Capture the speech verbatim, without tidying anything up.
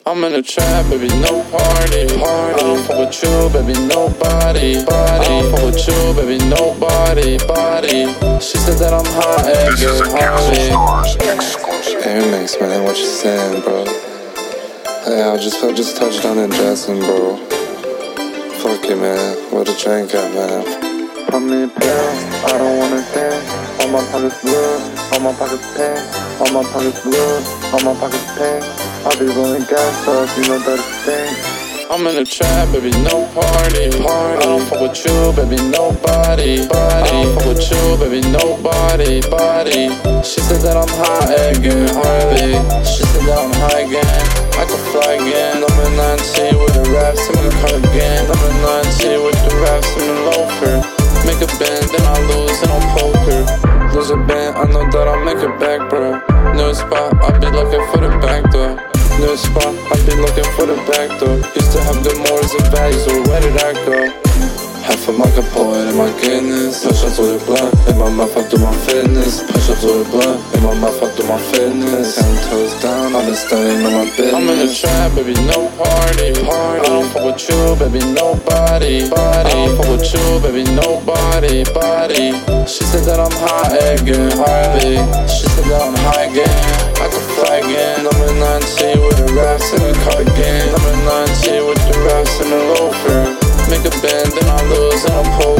I'm in the trap, baby, no party, party. I don't fuck with you, baby, nobody, body. I don't fuck with you, baby, nobody, body. She said that I'm hot and This is a get Castle hot. Stars exclusive. Hey, Mix, man, what you saying, bro? Hey, I just I just touched down in Jackson, bro. Fuck you, man. Where the train got, man? Pop me a pill, I don't wanna think. All my pockets blue, all my pockets pink. All my pockets blue, all my pockets pink. I'll be rolling gas up, you know that it's stink. I'm in the trap, baby, no party, party. I don't fuck with you, baby, nobody, body. I don't fuck with you, baby, nobody, body. She said that I'm hot again, Harley. She said that I'm high again, I can fly again. Number nineteen with the raps in the cardigan. Number nineteen with the raps in the loafer. Make a bend, then I lose and I'm poker. Lose a band, I know that I'll make it back, bro. New spot, I be looking for the back door. New spot, I be looking for the back door. Used to have good morals and values, so where did I go? Half of my poet in my goodness. Push up to the block, in my mouth I do my fitness. Push up to the block, in my mouth I do my fitness. Ten toes down, I've been studying on my business. I'm in the trap, baby, no party, party. I don't fuck with you, baby, nobody, body. I don't fuck with you, baby, nobody, body. She said that I'm hot again, Harley. She said that I'm high again, I can fly again. Number nineteen with the raps in the cardigan. Number nineteen with the raps in the loafer. Make a bend, then I lose and I'm poor.